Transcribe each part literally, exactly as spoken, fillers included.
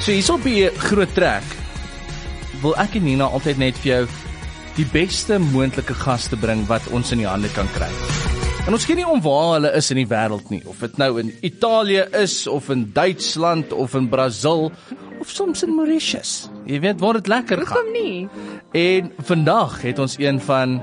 So hier op die groot trek wil ek en Nina altyd net vir jou die beste moontlike gaste bring wat ons in die hande kan kry. En ons ken nie om waar hulle is in die wêreld nie, of dit nou in Italië is, of in Duitsland, of in Brazil, of soms in Mauritius. Jy weet waar dit lekker gaan. Hoekom nie? En vandag het ons een van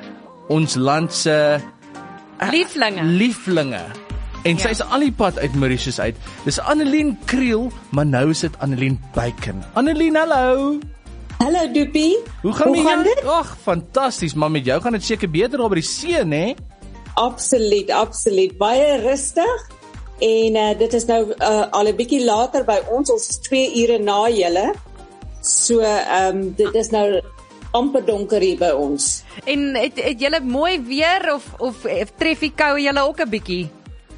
ons land se Lieflinge. Lieflinge. En sy is al die pad uit Mauritius uit. Dis Annelien Kriel, maar nou is dit Annelien Bacon. Annelien, hallo. Hallo Doopie. Hoe gaan, Hoe gaan dit? Ag, fantasties, maar met jou gaan dit seker beter daar by die see, né? Absoluut, absoluut. Baie rustig. En uh, dit is nou uh, al 'n bietjie later by ons, ons is twee ure na julle. So, ehm um, dit is nou amper donker hier by ons. En het, het julle mooi weer of of tref die koue julle ook 'n bietjie?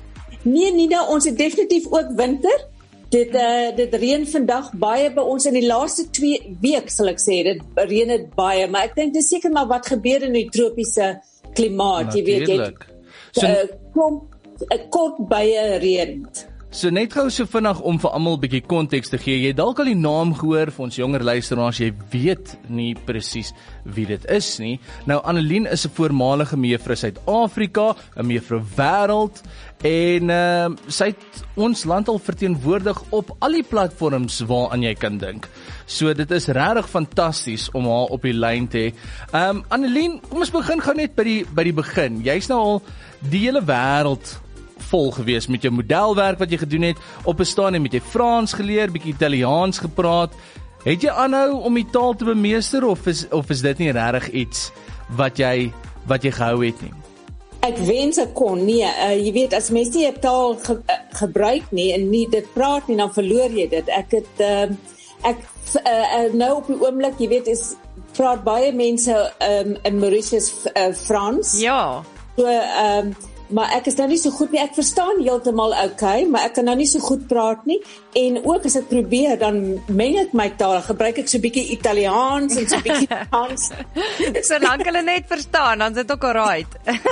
Nee, Nina, ons het definitief ook winter. Dit uh, dit reën vandag baie by ons in die laaste twee week, sal ek sê. Dit reën dit baie, maar ek dink dis seker maar wat gebeur in die tropiese klimaat, jy weet jy. So, uh, kom 'n kort baie reën. So net gou so vinnig om vir almal 'n bietjie konteks te gee. Jy het dalk al die naam gehoor vir ons jonger luisteraars, jy weet nie presies wie dit is nie. Nou Annelien is 'n voormalige mevrou Suid-Afrika, 'n mevrou wêreld en uh, sy het ons land al verteenwoordig op al die platforms waaraan jy kan dink. So dit is regtig fantasties om haar op die lyn te hê. Ehm um, Annelien, kom ons begin gou net by die by die begin. Jy's nou al die hele wêreld vol gewees met jou modelwerk wat jy gedoen het, op 'n stadium met jy Frans geleer, bietjie Italiaans gepraat. Het jy aanhou om die taal te bemeester of is of is dit nie regtig iets wat jy wat jy gehou het nie? Ek wens ek kon, nee, uh, jy weet as mens nie 'n taal ge, uh, gebruik nie en nie dit praat nie, dan verloor jy dit. Ek het uh, ek uh, uh, nou op die oomblik, jy weet, is praat baie mense um, in Mauritius uh, Frans. Ja. So ehm um, maar ek is nou nie so goed nie. Ek verstaan heeltemal okay, maar ek kan nou nie so goed praat nie. En ook as ek probeer, dan meng ek my taal. Gebruik ek so 'n bietjie Italiaans en so 'n bietjie Frans. Solank hulle net verstaan, dan is dit ook alright.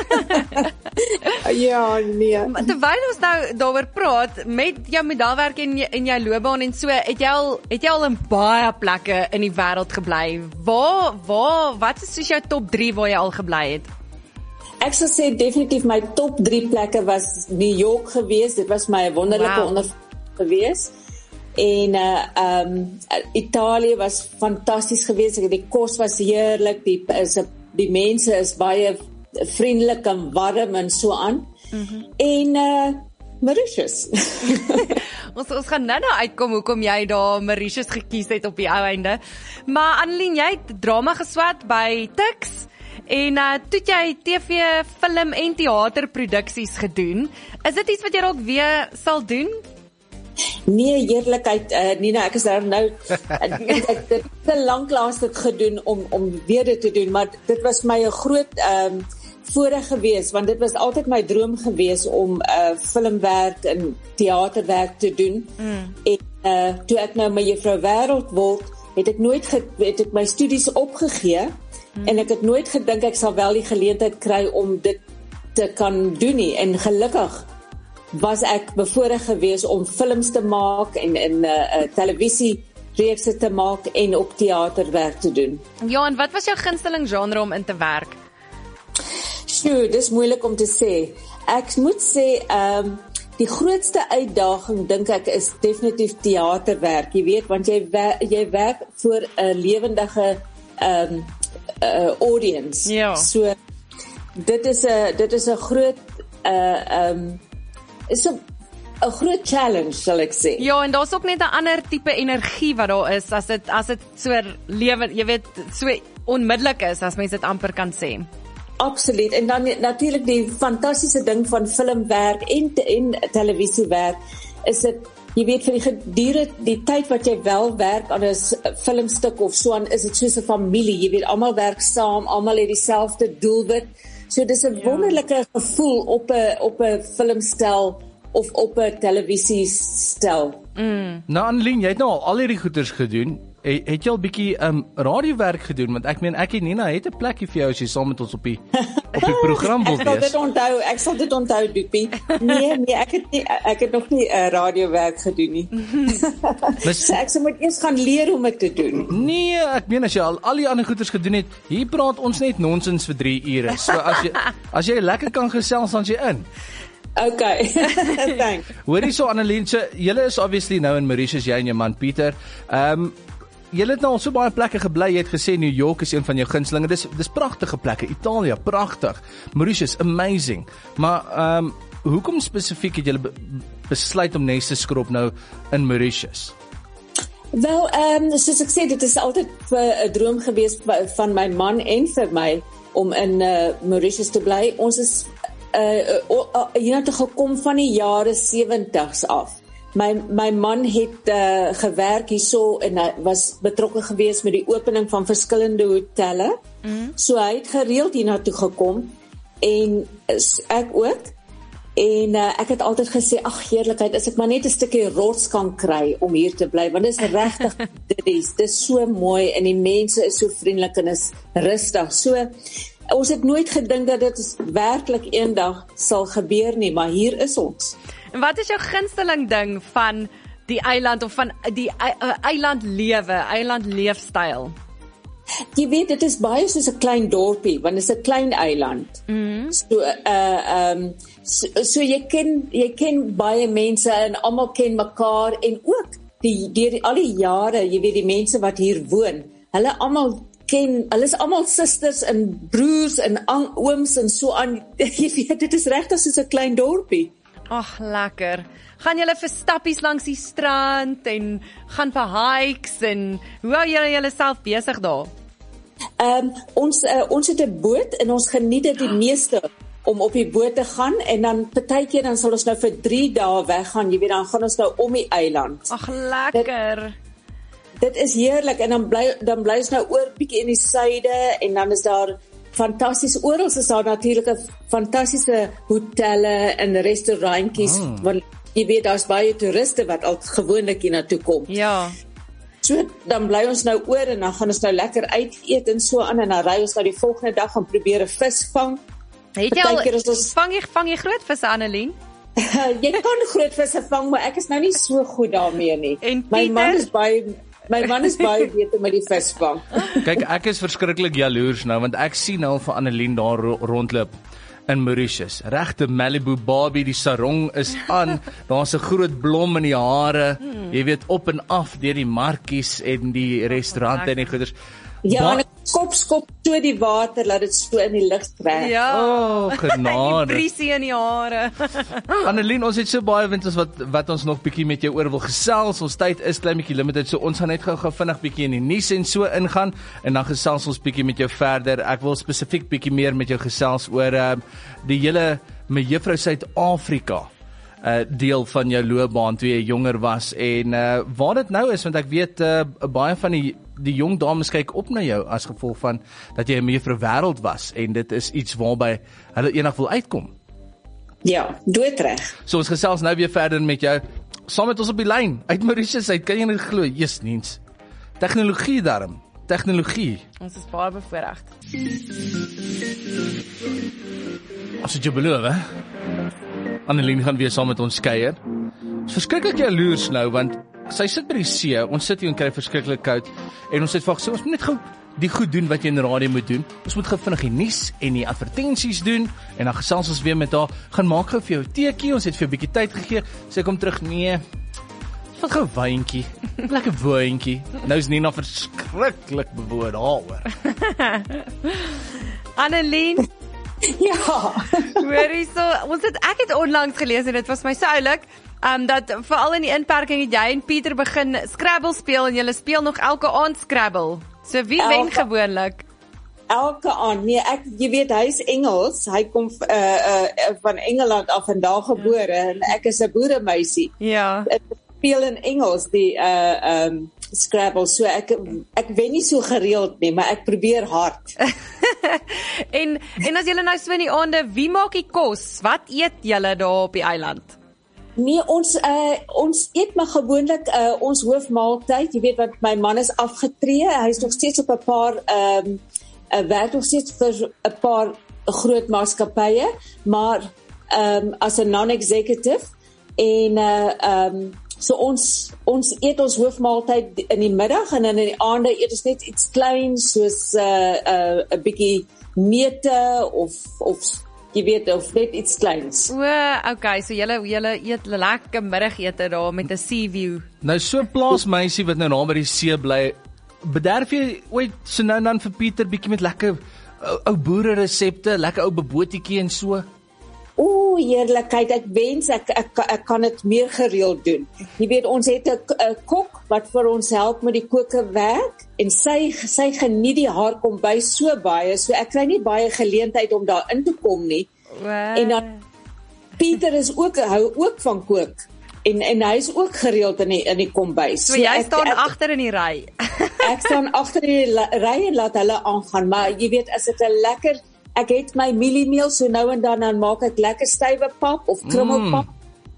Ja, nee. Maar terwyl ons nou daaroor praat, met jou modelwerk en jou, en jou loopbaan en so, het jy al het jy al in baie plekke in die wêreld gebly. Waar waar wat is soos jou top drie waar jy al gebly het? Ek sal sê definitief my top drie plekke was New York geweest. Dit was my wonderlike Wow. ondervinding geweest. En uh um Italië was fantasties geweest. Die kos was heerlik, die is die mense is baie vriendelik en warm en so aan. Mm-hmm. En uh Mauritius. ons ons gaan nou nou uitkom hoekom jy daar Mauritius gekies het op die ou einde. Maar Annelien, jy het drama geswat by Tuks. En uh, toe jy T V, film en teaterproduksies gedoen, is dit iets wat jy dalk weer sal doen? Nee, eerlikheid, uh, Nina, ek is daar nou, ek het dit te lank laas dit gedoen om, om weer dit te doen, maar dit was my 'n groot um, voorreg gewees, want dit was altyd my droom gewees om uh, filmwerk en teaterwerk te doen. Mm. En uh, toe ek nou my juffrou wêreld word, het ek nooit ge, het ek my studies opgegee, mm. en ek het nooit gedink ek sal wel die geleentheid kry om dit te kan doen nie, en gelukkig was ek bevoorreg gewees om films te maak en in 'n uh, uh, televisiereekse te maak en op teaterwerk te doen. Ja, en wat was jou gunsteling genre om in te werk? Sjoe, dis moeilik om te sê. Ek moet sê, ehm um, die grootste uitdaging dink ek is definitief teaterwerk, jy weet, want jy wer- jy werk voor 'n lewendige ehm um, uh, audience. Ja. So dit is 'n dit is 'n groot uh ehm um, is 'n 'n groot challenge, sal ek sê. Ja, en daar's ook net 'n ander tipe energie wat daar is as dit as dit so lewe, jy weet, so onmiddellik is as mens dit amper kan sê. Absoluut. En dan natuurlik die fantastiese ding van filmwerk en te, en televisiewerk is dit, jy weet, vir die gedurende die tyd wat jy wel werk aan 'n filmstuk of so aan, is dit soos 'n familie. Jy weet, almal werk saam, almal het dieselfde doelwit. So dis 'n ja. wonderlike gevoel op 'n op 'n filmstel of op 'n televisiestel. Mm. Nou Annelien, jy het nou al al hierdie goeders gedoen het, het jy al bietjie um, radiowerk gedoen? Want ek meen, ek en Nina het 'n plekkie vir jou as jy saam met ons op die, op die program wil Ek sal wees. dit onthou, ek sal dit onthou, Doopie. Nee, nee, ek het nie, ek het nog nie uh, radiowerk gedoen nie. Mis, So ek sal moet eers gaan leer hoe om dit te doen. nee, ek meen, as jy al, al die ander goeders gedoen het, hier praat ons net nonsens vir drie ure. So as jy, as jy lekker kan gesels, dan is jy in. Okay, thanks. Hoorie so, Annelien, so, julle is obviously nou in Mauritius, jy en jou man Pieter. Ehm um, Julle het nou al so baie plekke gebly. Jy het gesê New York is een van jou gunstelinge. Dis dis pragtige plekke. Italië, pragtig. Mauritius, amazing. Maar ehm um, hoekom spesifiek het julle be besluit om nes te skrob nou in Mauritius? Wel, ehm um, soos ek sê, dit is altyd 'n droom gewees van my man en vir my om in uh, Mauritius te bly. Ons is uh, uh, uh, hiernatoe gekom van die jare sewenties af. My my man het uh, gewerk hierso en hy was betrokke gewees met die opening van verskillende hotelle. Mm. So hy het gereeld hiernatoe gekom en ek ook. En uh, ek het altyd gesê, ag heerlikheid, as ek maar net 'n stukkie rots kan kry om hier te bly, want dit is regtig dit is, dit is so mooi en die mense is so vriendelik en is rustig. So ons het nooit gedink dat dit werklik eendag sal gebeur nie, maar hier is ons. En wat is jou gunsteling ding van die eiland of van die eiland lewe, eiland leefstyl? Jy weet, dit is baie soos 'n klein dorpie, want dit is 'n klein eiland. Mm. So, uh, um, so, so jy ken, jy ken baie mense en almal ken mekaar en ook die, deur die, al die jare, jy weet die mense wat hier woon, hulle almal ken, hulle is almal susters en broers en ooms en so aan. Jy weet, dit is regtig soos 'n klein dorpie. Ag, lekker. Gaan julle vir stappies langs die strand en gaan vir hikes en hoe hou julle julleself besig daar? Um, ons uh, ons het 'n boot en ons geniet dit die meeste om op die boot te gaan en dan partykeer dan sal ons nou vir drie dae weggaan. Jy weet, dan gaan ons nou om die eiland. Ag, lekker. Dit, dit is heerlik en dan bly dan bly ons nou oor bietjie in die suide en dan is daar fantasties, oral is daar natuurlik fantastiese hotelle en restaurantjies, mm. want jy weet, daar's baie toeriste wat al gewoonlik hier na toe kom. Ja. So, dan bly ons nou oor en dan gaan ons nou lekker uit eet en so aan en dan ry ons nou die volgende dag en probeer 'n vis vang. Het jy al, ons, vang jy, vang jy groot visse, Annelien? Jy kan groot visse vang, maar ek is nou nie so goed daarmee nie. En My man is baie My man is baie beter met die visvang. Kyk, ek is verskriklik jaloers nou, want ek sien nou vir Annelien daar ro rondloop in Mauritius. Regte Malibu Barbie, die sarong is aan, daar's 'n groot blom in die hare, hmm. jy weet, op en af deur die markies en die restaurante en die goeders. Ja, en kop skop so die water, laat dit so in die lug trek. Ja, oh, genade. Die briesie in die hare. Annelien, ons het so baie winters wat wat ons nog bietjie met jou oor wil gesels. Ons tyd is klein bietjie limited, so ons gaan net gou-gou vinnig bietjie in die nuus en so ingaan en dan gesels ons bietjie met jou verder. Ek wil spesifiek bietjie meer met jou gesels oor uh, die hele Mevrou Suid-Afrika uh, deel van jou loopbaan toe jy jonger was en uh, waar dit nou is, want ek weet uh, baie van die die jong dames kyk op na jou as gevolg van dat jy 'n mevrou wêreld was en dit is iets waarby hulle eendag wil uitkom. Ja, doodreg. So ons gesels nou weer verder met jou. Saam met ons op die lyn uit Mauritius uit, kan jy net glo, Jesus niens. Tegnologie daarom, tegnologie. Ons is baie bevoorreg. As het jou beloof, hè? Annelien gaan weer saam met ons kuier. Ons verskriklik jaloers nou, want sy sit by die see, ons sit hier en kry verskriklik koud, en ons het vir gesê, ons moet net gou die goed doen wat jy in die radio moet doen. Ons moet gou vinnig die nuus en die advertensies doen, en dan gesels ons weer met haar, gaan maak gou vir jou teekie, ons het vir 'n bietjie tyd gegee, sy kom terug, nee, vat gou 'n wyntjie, lekker wyntjie. Nou is Nina verskriklik bewoord daaroor. Annelien, Ja. hoorie so, ons het, ek het onlangs gelees en dit was my so oulik, um, dat veral in die inperking het jy en Pieter begin Scrabble speel en julle speel nog elke aand Scrabble. So wie Elke- wen gewoonlik? Elke aand, nee, ek, jy weet, hy is Engels, hy kom uh, uh, van Engeland af en daar gebore, en ek is 'n boeremeisie. Ja. Ek speel in Engels, die uh, um, Scrabble, so ek, ek wen nie so gereeld nie, maar ek probeer hard. en en as julle nou so in die aande, wie maak die kos? Wat eet julle daar op die eiland? Nee, ons uh, ons eet maar gewoonlik uh, ons hoofmaaltyd. Jy weet wat, my man is afgetree. Hy is nog steeds op 'n paar ehm um, uh, werk nog steeds vir 'n paar groot maatskappye, maar ehm um, as 'n non-executive en uh ehm um, so ons ons eet ons hoofmaaltyd in die middag en dan in die aande eet ons net iets kleins soos 'n uh, 'n uh, 'n bietjie neute of of jy weet, of net iets kleins. O, okay, so julle julle eet lekker middagete daar met 'n sea view. Nou so 'n plaasmeisie wat nou na by die see bly, bederf jy ooit so nou en dan vir Pieter bietjie met lekker ou, ou boere resepte, lekker ou bebootjie en so? O, heerlikheid, ek wens ek ek, ek kan dit meer gereeld doen. Jy weet, ons het 'n kok wat vir ons help met die kokerwerk en sy sy geniet die haar kombuis so baie, so ek kry nie baie geleentheid om daar in te kom nie. Wow. En dan Pieter is ook hou ook van kook en en hy is ook gereeld in die in die kombuis. So, so jy ek, staan ek, agter in die ry. Ek staan agter in die ry en laat hulle aangaan, maar jy weet, as dit 'n lekker ek het my mieliemeel, so nou en dan dan maak ek lekker stywe pap of krummelpap. Mm.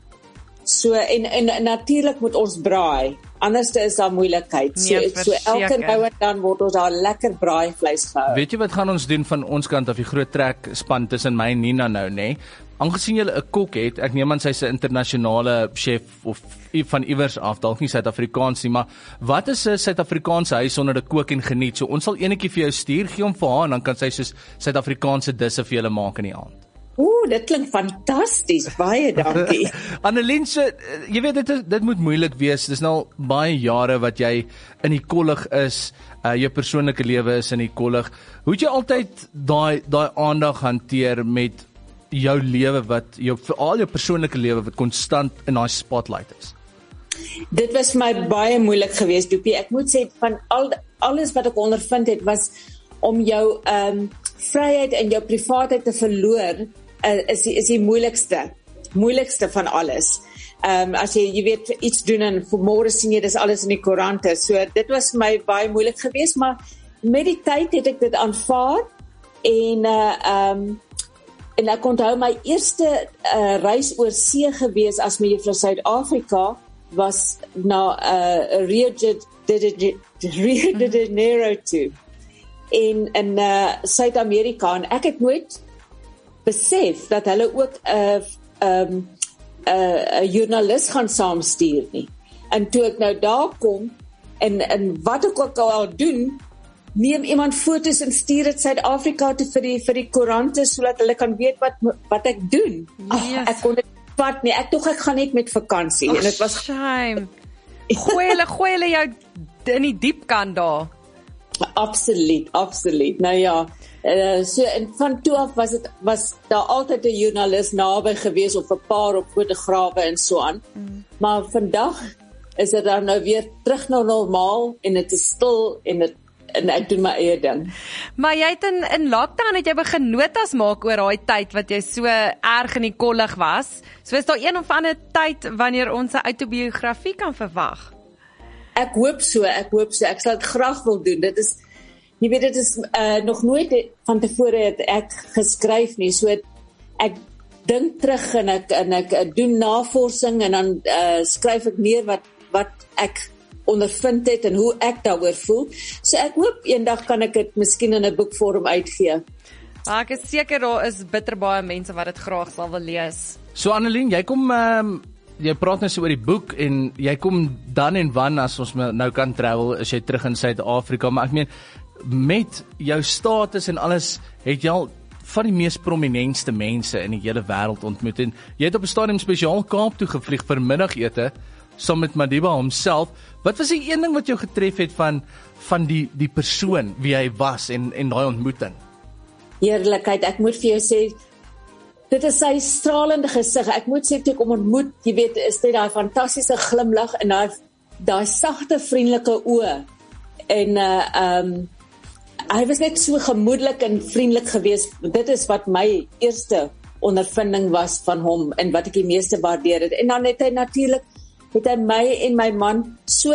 So en en, en natuurlik moet ons braai. Anders is daar moeilikheid. So, nee, so elke nou en dan word ons daar lekker braaivleis gehou. Weet jy wat gaan ons doen van ons kant af, die groot trek span tussen my en Nina nou, nê? Nee? Aangesien jy 'n kok het, ek neem aan sy's 'n internasionale chef of van iewers af, dalk nie Suid-Afrikaans nie, maar wat is 'n Suid-Afrikaanse huis sonder 'n kook en geniet? So ons sal enetjie vir jou stuur, gee hom vir haar en dan kan sy soos Suid-Afrikaanse disse vir julle maak in die aand. Ooh, dit klink fantasties. Baie dankie. Annelien, so, jy weet dit is, dit moet moeilik wees. Dis nou baie jare wat jy in die kollig is, uh, jou persoonlike lewe is in die kollig. Hoe het jy altyd daai daai aandag hanteer met jou lewe wat jou veral jou persoonlike lewe wat konstant in daai spotlight is? Dit was my baie moeilik geweest, Doopie. Ek moet sê van al alles wat ek ondervind het was om jou ehm um, vryheid en jou privaatheid te verloor. Uh, is die, is die moeilikste, moeilikste van alles. Um, as jy, jy weet, iets doen en vanmôre sien jy, dis alles in die koerante. So, dit was my baie moeilik geweest, maar met die tyd het ek dit aanvaar en, uh, um, en ek onthou my eerste uh, reis oor see geweest as my juffrou Suid-Afrika was na uh, Rio de Janeiro toe en in uh, Suid-Amerika en ek het nooit besef dat hulle ook 'n uh, um, 'n uh, joernalis gaan saamstuur nie. En toe ek nou daar kom en en wat ek ook al doen, neem iemand foto's en stuur dit Suid-Afrika toe vir die vir die koerante sodat hulle kan weet wat wat ek doen. Ag, ek kon dit vat nie. Ek dink ek gaan net met vakansie. Och, en dit was shame. Gooi hulle gooi hulle jou in die diep kant daar. Absoluut, absoluut. Nou ja, uh, so en van toe af was dit was daar altyd 'n joernalis naby gewees of 'n paar op fotograwe en so aan. Mm. Maar vandag is dit dan nou weer terug na normaal en dit is stil en dit en ek doen my eie ding. Maar jy het in in lockdown het jy begin notas maak oor daai tyd wat jy so erg in die kollig was. So is daar een of ander tyd wanneer ons 'n autobiografie kan verwag? Ek hoop so, ek hoop so. Ek sal dit graag wil doen. Dit is, jy weet, dit is uh, nog nooit van tevore het ek geskryf nie. So het, ek dink terug en ek en ek uh, doen navorsing en dan uh, skryf ek neer wat wat ek ondervind het en hoe ek daaroor voel. So ek hoop eendag kan ek dit miskien in 'n boekvorm uitgee. Ah, ek is seker daar is bitter baie mense wat dit graag sal wil lees. So Annelien, jy kom um, jy praat nou so oor die boek en jy kom dan en wan as ons nou kan travel, as jy terug in Suid-Afrika, maar ek meen met jou status en alles het jy al van die mees prominentste mense in die hele wêreld ontmoet en jy het op 'n stadium spesiaal Kaap toe gevlieg vir middagete saam met Madiba homself. Wat was die een ding wat jou getref het van van die die persoon wie hy was en en daai ontmoeting? Heerlikheid, ek moet vir jou sê dit is sy stralende gesig. Ek moet sê toe ek hom ontmoet, jy weet, is dit daai fantastiese glimlag en daai daai sagte vriendelike oë. En uh um hy was net so gemoedelik en vriendelik geweest. Dit is wat my eerste ondervinding was van hom en wat ek die meeste waardeer het. En dan het hy natuurlik het hy my en my man so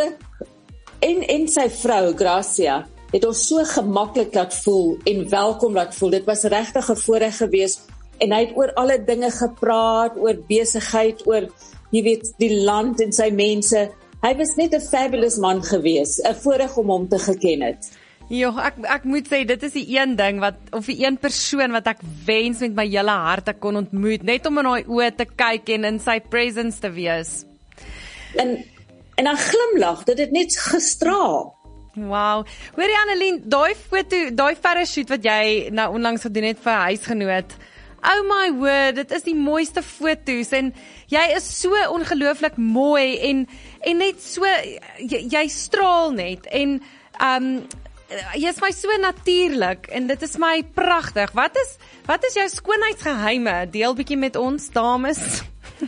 en en sy vrou Gracia het ons so gemaklik laat voel en welkom laat voel. Dit was regtig 'n voorreg geweest en hy het oor alle dinge gepraat, oor besigheid, oor jy weet, die land en sy mense. Hy was net 'n fabulous man gewees, 'n voorreg om hom te geken het. Jo, ek ek moet sê dit is die een ding wat of die een persoon wat ek wens met my hele hart ek kon ontmoet, net om in daai oë te kyk en in sy presence te wees. En en dan glimlag, dit het net gestraal. Wow. Hoorie Annelien, daai foto, daai photoshoot wat jy nou onlangs gedoen het vir 'n huisgenoot. Oh my word, dit is die mooiste foto's en jy is so ongelooflik mooi en en net so jy, jy straal net en um jy is my so natuurlik en dit is my pragtig. Wat is wat is jou skoonheidsgeheime? Deel bietjie met ons dames.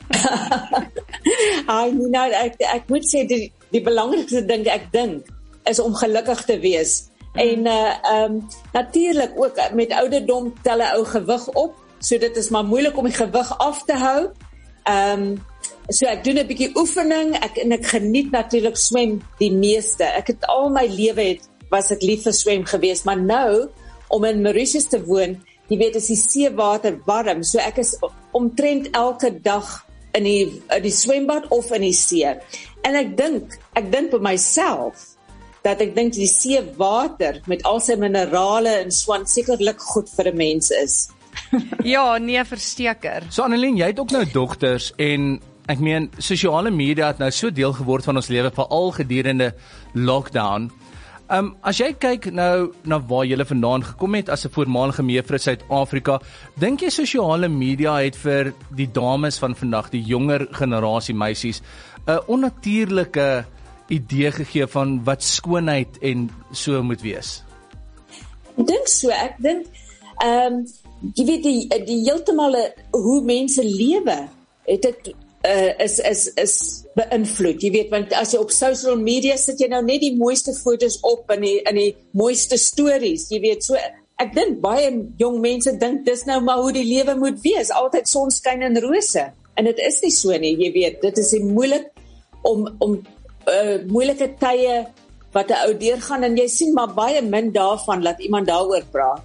Ai, nou ek ek moet sê die die belangrikste ding ek dink is om gelukkig te wees. Mm. En uh um natuurlik ook met ouderdom tel 'n ou gewig op, so dit is maar moeilik om die gewig af te hou. Um so ek doen 'n bietjie oefening, ek en ek geniet natuurlik swem die meeste. Ek het al my lewe het was ek lief vir swem gewees, maar nou om in Mauritius te woon, jy weet is die seewater warm, so ek is omtrent elke dag in die in die swembad of in die see. En ek dink, ek dink vir myself dat ek dink die seewater met al sy minerale en swaan sekerlik goed vir 'n mens is. Ja, nee, versteker. So Annelien, jy het ook nou dogters en ek meen sosiale media het nou so deel geword van ons lewe veral gedurende lockdown. Um, as jy kyk nou na waar jy vandaan gekom het as 'n voormalige mevrou Suid-Afrika, dink jy sosiale media het vir die dames van vandag, die jonger generasie meisies, 'n onnatuurlike idee gegee van wat skoonheid en so moet wees? Ek dink so, ek dink ehm um, jy weet die die heeltemal hoe mense lewe, het dit uh, is is is beïnvloed. Jy weet, want as jy op social media sit jy nou net die mooiste foto's op in die in die mooiste stories. Jy weet, so ek dink baie jong mense dink dis nou maar hoe die lewe moet wees, altyd sonskyn en rose. En dit is nie so nie, jy weet, dit is moeilik om om uh, moeilike tye wat 'n ou deurgaan en jy sien maar baie min daarvan laat iemand daaroor praat.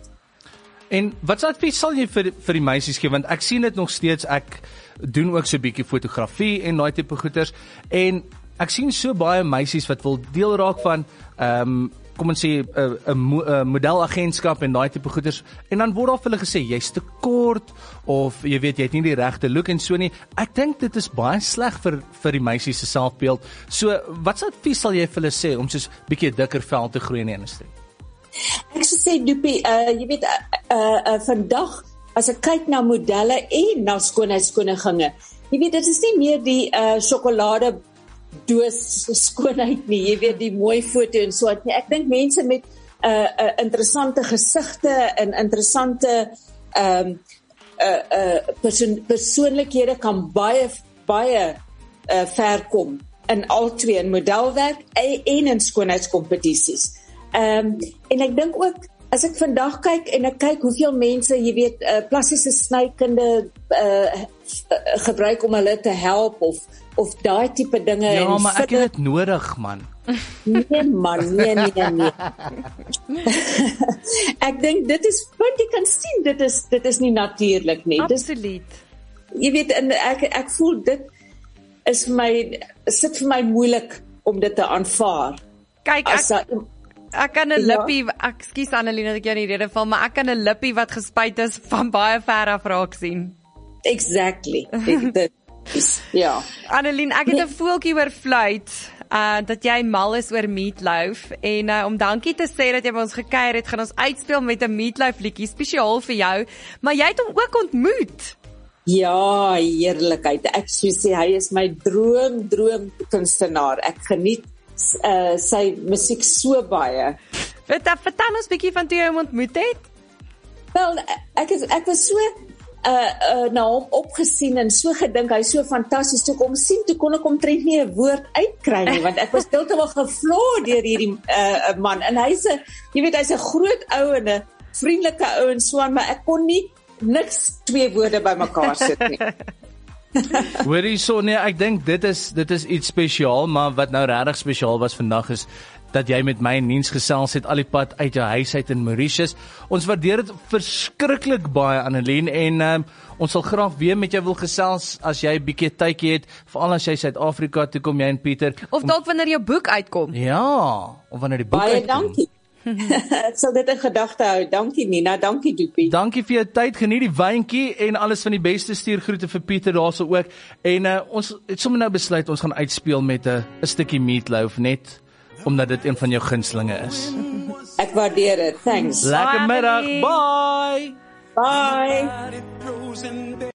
En wat advies sal jy vir vir die meisies gee, want ek sien dit nog steeds, ek doen ook so 'n bietjie fotografie en daai tipe goeders en ek sien so baie meisies wat wil deel raak van ehm um, kom ons sê 'n 'n modelagentskap en daai tipe goeders en dan word daar vir hulle gesê jy's te kort of jy weet jy het nie die regte look en so nie. Ek dink dit is baie sleg vir vir die meisies se selfbeeld. So wat advies sal jy vir hulle sê om soos bietjie dikker vel te groei in die industrie? Ek sou sê Doopie, uh, jy weet uh, uh, uh, vandag as ek kyk na modelle en na skoonheidskoningginge, jy weet dit is nie meer die uh, sjokolade doos skoonheid nie, jy weet die mooi foto en so nie. Ek dink mense met uh, uh, interessante gesigte en interessante um, uh, uh, persoon, persoonlikhede kan baie baie uh, ver kom in al twee in modelwerk en in skoonheidskompetisies. Um, en ek dink ook as ek vandag kyk en ek kyk hoeveel mense, jy weet, uh, plastiese snykunde uh, gebruik om hulle te help of of daai tipe dinge. Ja, en maar ek het dit nodig, man. Nee man, nee nee nee. Ek dink dit is want jy kan sien dit is dit is nie natuurlik nie. Absoluut. Dis, jy weet en ek ek voel dit is vir my sit vir my moeilik om dit te aanvaar. Kyk, ek As, Ek kan 'n lippie, ek skus Annelien dat ek jou in die rede val, maar ek kan 'n lippie wat gespuit is van baie ver af raak sien. Exactly. Dit is ja. Annelien, ek het 'n voeltjie oor fluit, uh dat jy mal is oor Meatloaf en uh, om dankie te sê dat jy by ons gekuier het, gaan ons uitspeel met 'n Meatloaf liedjie spesiaal vir jou, maar jy het hom ook ontmoet. Ja, heerlikheid. Ek sou sê hy is my droom droom kunstenaar. Ek geniet Uh, sy musiek so baie. Wat vertel ons bietjie van toe jy hom ontmoet het? Wel, ek is ek was so uh uh na hom opgesien en so gedink hy's so fantasties. Toe kom sien, toe kon ek omtrent nie 'n woord uitkry nie want ek was heeltemal gevloer deur hierdie uh man en hy's 'n jy weet hy's 'n groot ou en 'n vriendelike ou en so aan, maar ek kon nie niks twee woorde bymekaar sit nie. Hoorie so, nee, ek dink dit is dit is iets spesiaal, maar wat nou regtig spesiaal was vandag is dat jy met my in diens gesels het al die pad uit jou huis uit in Mauritius. Ons waardeer dit verskriklik baie, Annelien, en um, ons sal graag weer met jou wil gesels as jy 'n bietjie tydjie het, veral as jy Suid-Afrika toe kom, jy en Pieter. Of dalk wanneer jou boek uitkom. Ja, of wanneer die boek Baie uitkom. dankie. Ek sal dit in gedagte hou. Dankie Nina, dankie Doopie. Dankie vir jou tyd, geniet die wyntjie en alles van die beste, stuur groete vir Pieter daarso ook. En uh, ons het sommer nou besluit ons gaan uitspeel met 'n 'n stukkie meatloaf, net omdat dit een van jou gunstelinge is. Ek waardeer dit. Thanks. Lekker middag. Bye. Bye.